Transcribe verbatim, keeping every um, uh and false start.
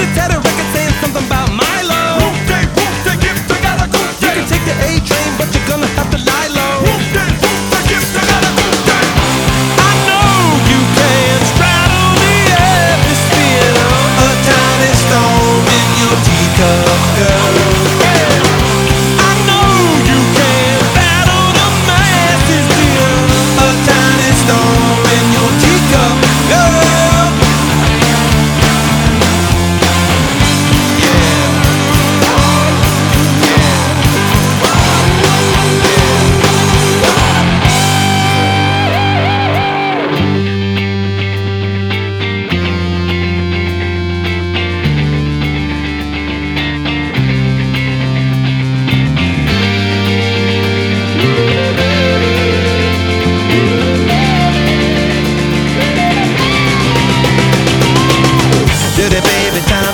a tatted record saying something about my love. Whoop-de, whoop-de, gift, I got a good You can take the A train, but you're gonna have to lie low. Whoop-de, whoop-de, gift, I got a good day. I know you can straddle the atmosphere, a tiny stone in your teacup, girl. I know you can battle the masses, dear, a tiny stone in your teacup, girl. Dirty baby, time